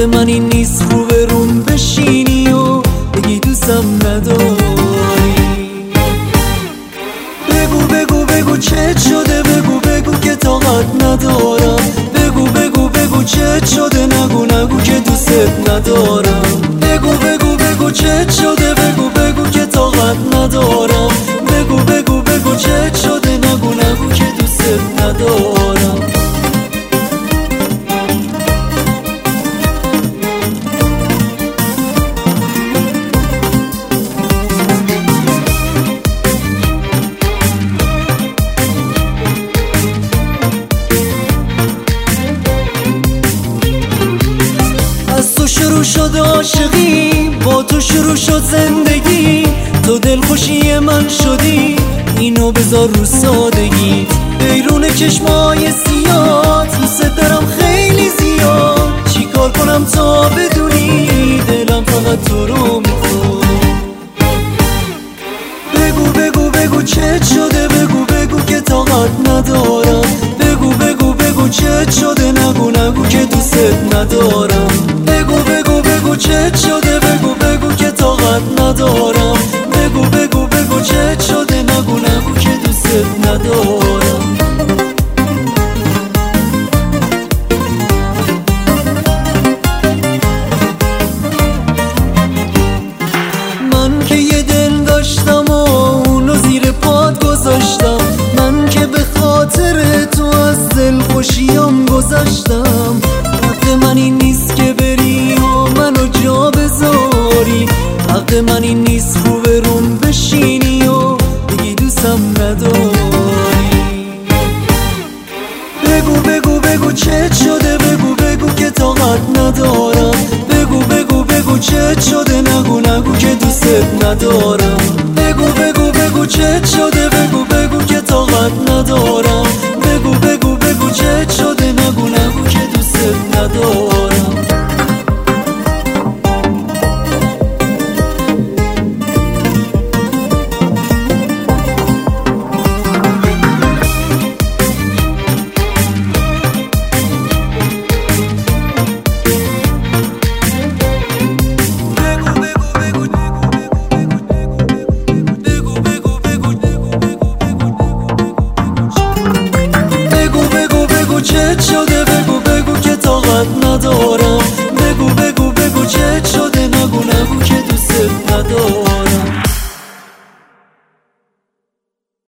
من این نیست رو به روم بشینی و بگی دوستم نداری. بگو بگو بگو چه شده، بگو بگو که طاقت ندارم. بگو بگو بگو چه شده، نگو نگو که دوست ندارم. بگو بگو بگو چه شده، بگو بگو که طاقت ندارم. بگو بگو بگو چه شده، نگو نگو که دوست ندارم. از تو شروع شد عاشقی، با تو شروع شد زندگی. تو دلخوشی من شدی، اینو بذار رو سادگی. بیرون چشمای سیاه دوست دارم خیلی زیاد. چی کار کنم تا بدونی دلم فقط تو رو میخواد. بگو بگو بگو چه شده، بگو بگو که طاقت ندارم. بگو بگو بگو چه شده، نگو نگو که دوست ندارم. بگو بگو بگو چه شده، بگو بگو که طاقت ندارم. بگو بگو بگو چه شده، نگو نگو که دوست ندارم. من که یه دل داشتم و اونو زیر پات گذاشتم. من که به خاطر تو از دل خوشیام گذاشتم. حق من این نیست که بری و منو جا بذاری. حق من این نیست رو به روم بشینی و بگی دوستم نداری. بگو بگو بگو چه شده، بگو بگو که طاقت ندارم. بگو بگو بگو چه شده، نگو نگو که دوست ندارم. بگو بگو بگو چه شده، بگو بگو که طاقت ندارم. بگو بگو بگو چه شده، نگو نگو که دوست ندارم. چه شده، بگو بگو که طاقت ندارم.